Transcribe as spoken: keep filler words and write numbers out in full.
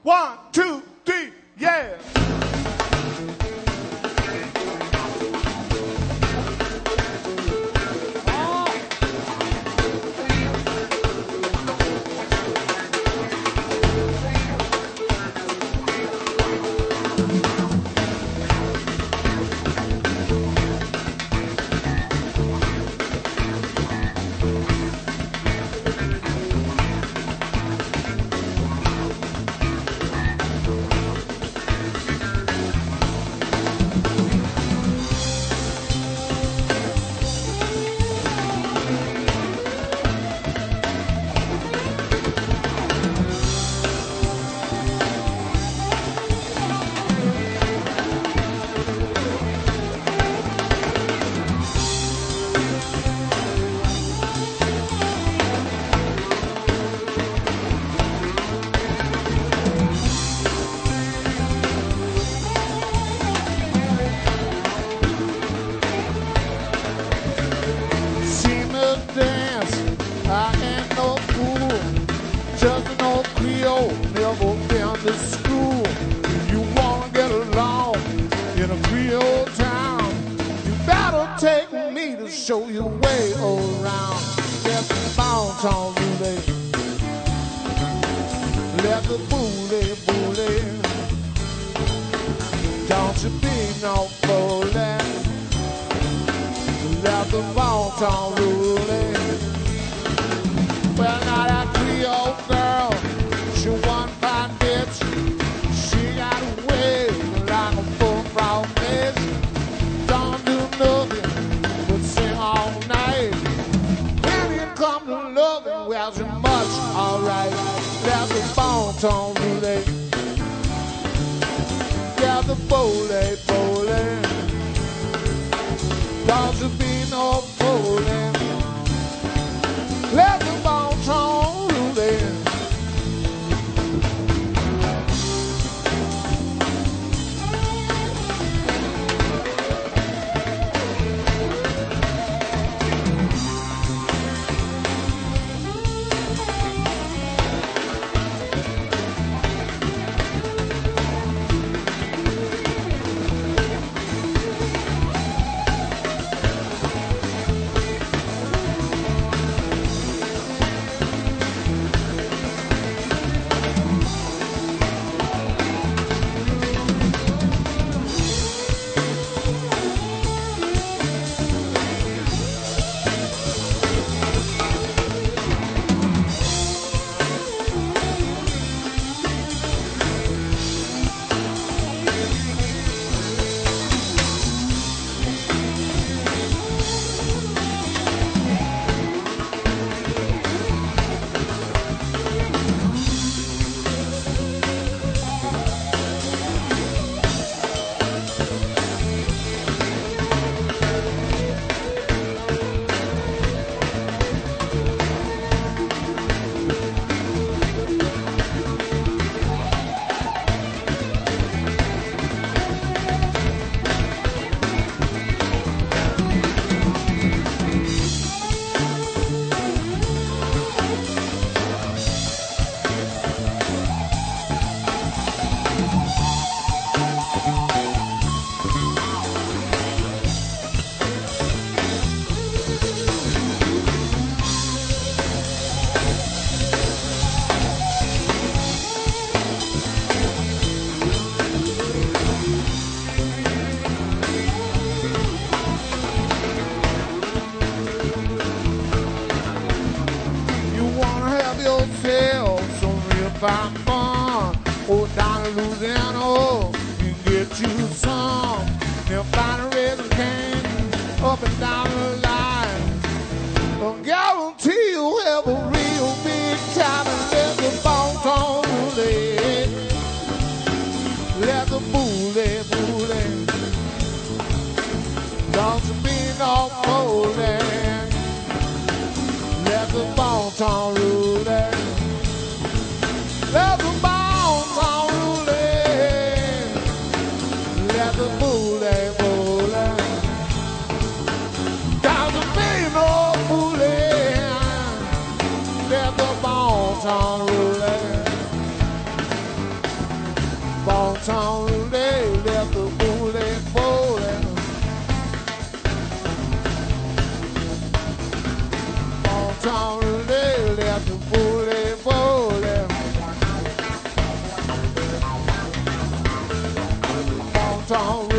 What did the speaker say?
One, two, three, yeah. Show your way around. Let the bounce on Rudy. Let the booty, booty. Don't you be no bully. Let the bounce on Rudy. Well, now that Creole girl, she one fine bitch. She got a way like a full frog fish. Don't do nothing all night. When it comes to loving, well, so much alright. There's the bones on Rudy. There's the bowling, bowling. Don't you be no bowling. Let the bones on Rudy. Fun. Oh, down in Louisiana, oh, you can get you some. They'll find a raisin cane up and down the line. I'll guarantee you'll have a real big time and let the bones on Rudy. Let the booty, booty. Don't you be no fooling. Let the bones on Rudy. Let the bones on Rudy. Let the booty, booty. Down town today left the bullet bowling. Small town today left the bullet bowling. Small town